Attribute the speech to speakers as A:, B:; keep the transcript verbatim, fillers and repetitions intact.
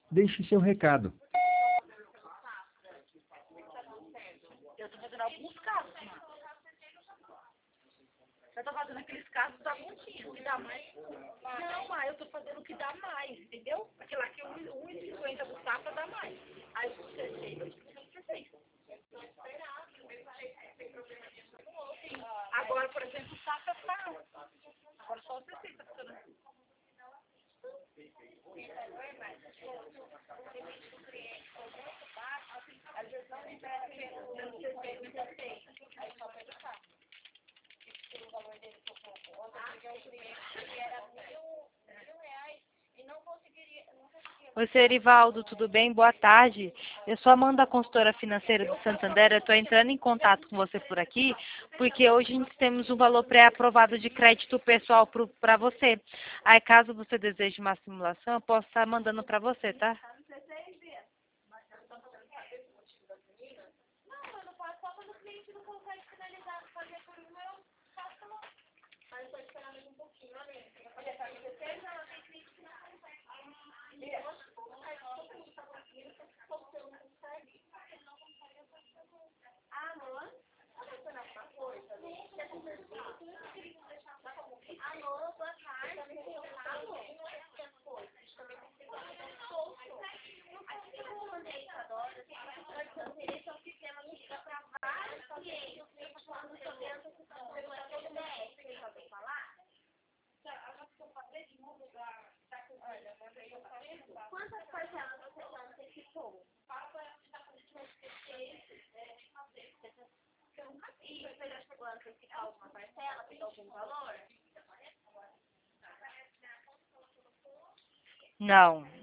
A: Deixe seu recado.
B: Eu tô fazendo alguns casos, mano. Eu tô fazendo aqueles casos da montinha, que dá mais. Não, mas eu tô fazendo o que dá mais, entendeu? Aquele lá que um e cinquenta do safra dá mais. Aí o sessenta, eu sessenta. Agora, por exemplo, o safra tá. Agora só o sessenta funcionando. Às vezes não libera pelo aí só pelo carro. O valor dele foi pouco. Ontem eu peguei um cliente que era mil, mil reais e não conseguiria, não conseguia.
C: Oi, seu Erivaldo, tudo bem? Boa tarde. Eu sou a Amanda, consultora financeira do Santander. Eu estou entrando em contato com você por aqui, porque hoje a gente temos um valor pré-aprovado de crédito pessoal para você. Aí, caso você deseje uma simulação, eu posso estar mandando para você, tá?
B: Não, eu não posso só quando o cliente não consegue finalizar, fazer por uma, eu faço lá. Mas eu tô esperando mais um pouquinho, olha. Olha, tá dezesseis, ela tem cliente que não consegue. Eu acho que todo mundo tá conseguindo, só que eu não consegue. Não consegue, eu faço tudo. Ah, não? Pode ser alguma coisa? Quer conversar? Alô, boa tarde. Eu falo, as coisas. Também tem que aqui eu mandei essa dose, esse é um sistema que chega para vários clientes, falando sobre a antecipação do B S. Você já ouviu falar? Quantas parcelas você já antecipou? E você já chegou a antecipar alguma parcela, pegou algum valor?
C: Não.